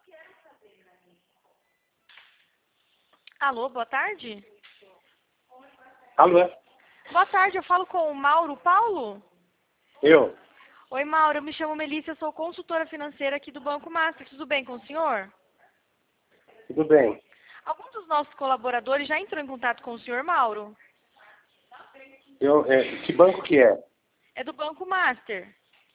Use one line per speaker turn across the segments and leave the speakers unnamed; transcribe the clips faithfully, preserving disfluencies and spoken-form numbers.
Alô, boa tarde?
Alô?
Boa tarde, eu falo com o Mauro Paulo?
Eu?
Oi, Mauro, eu me chamo Melissa, eu sou consultora financeira aqui do Banco Master. Tudo bem com o senhor?
Tudo bem.
Algum dos nossos colaboradores já entrou em contato com o senhor, Mauro?
Eu, é, que banco que é?
É do Banco Master.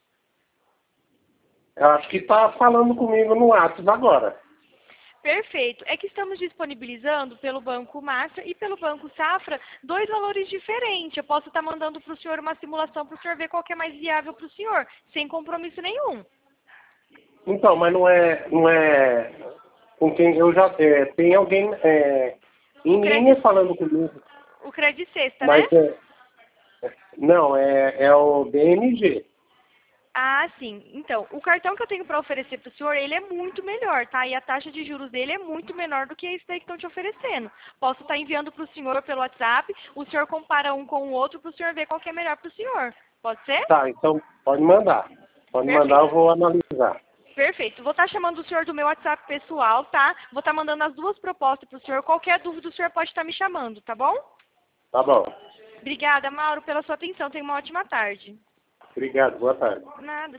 Eu acho que está falando comigo no WhatsApp agora.
Perfeito. É que estamos disponibilizando pelo Banco Master e pelo Banco Safra dois valores diferentes. Eu posso estar mandando para o senhor uma simulação para o senhor ver qual que é mais viável para o senhor, sem compromisso nenhum.
Então, mas não é, não é com quem eu já é, tem alguém é, em
O
linha
Credit,
falando comigo,
o Credit Sexta, né?
mas é, não, é, é o B M G.
Ah, sim. Então, o cartão que eu tenho para oferecer para o senhor, ele é muito melhor, tá? E a taxa de juros dele é muito menor do que esse daí que estão te oferecendo. Posso estar enviando para o senhor pelo WhatsApp, o senhor compara um com o outro para o senhor ver qual que é melhor para o senhor. Pode ser?
Tá, então pode mandar. Pode mandar,
Perfeito.
eu vou analisar.
Perfeito. Vou estar chamando o senhor do meu WhatsApp pessoal, tá? Vou estar mandando as duas propostas para o senhor. Qualquer dúvida, o senhor pode estar me chamando, tá bom?
Tá bom.
Obrigada, Mauro, pela sua atenção. Tenha uma ótima tarde.
Obrigado, boa tarde.
Nada.